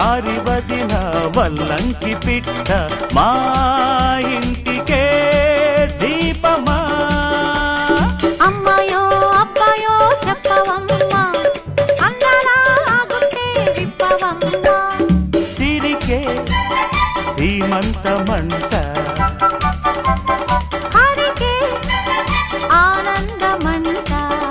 వయ్యారి వదిన వల్లంకి పిట్ట మా ఇంటికే దీపమా. అమ్మాయో అబ్బాయో చెప్పవమ్మా, అందరా గుట్టే విప్పవమ్మా. సిరికే సీమంతమంట, హరికే ఆనందమంట.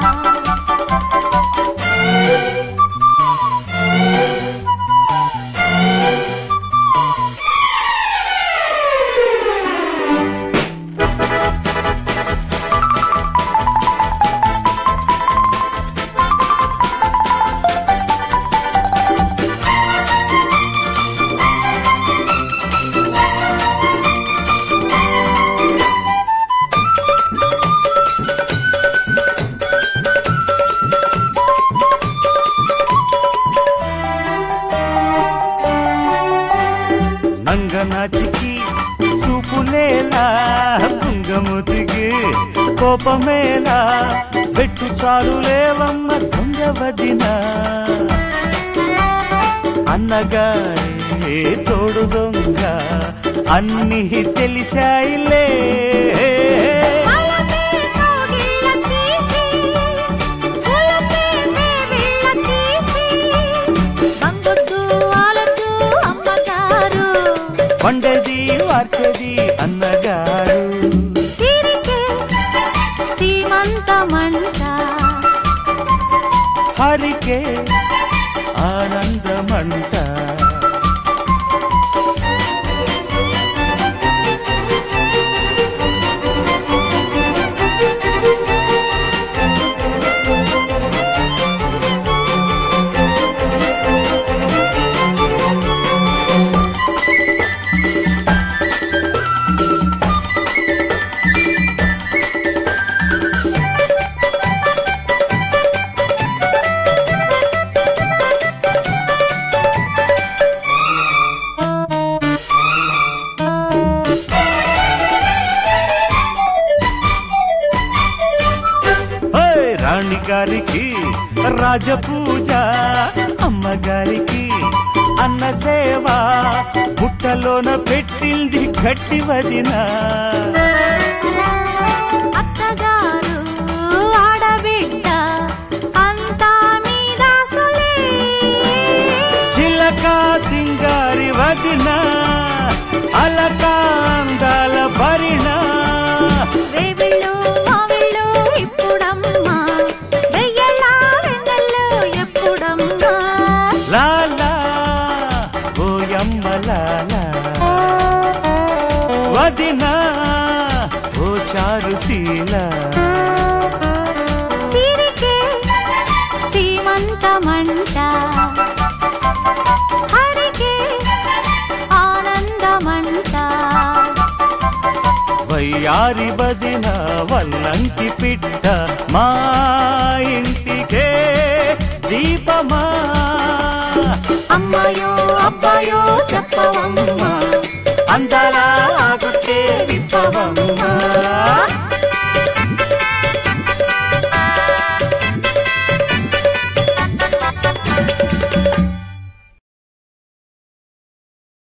నంగనాచికి చూపులేలా తుంగముదిగి కోపమేలా పెట్టు చాలు లేవమ్మ దొంగ వదిన. అన్నగారే తోడు దొంగ అన్ని తెలిసాయిలే. వండది వార్చది అన్నగారు, సీమంతమంట, హరికే ఆనందమంట. రాణి గారికి రాజపూజ, అమ్మగారికి అన్న సేవ, పుట్టలోన పెట్టింది గట్టి వదిన. అత్తగారు ఆడబిడ్డ అంతా మీదాసులే. చిలక సింగారి వదిన అలక అందాల భరిణ. రేవిళ్ళు మావిళ్ళు ఇప్పుడమ్మా, వెయ్యలా వెన్నెల్లో ఎప్పుడమ్మా. లాలా ఓయమ్మ లాలా వదిన ఓ చారుశీల. సిరికే సీమంతమంట, హరికే ఆనందమంట. వయ్యారి వదిన వల్లంకి పిట్ట మా ఇంటికే దీపమా. అమ్మాయో అబ్బాయో చెప్పవమ్మా, అందాల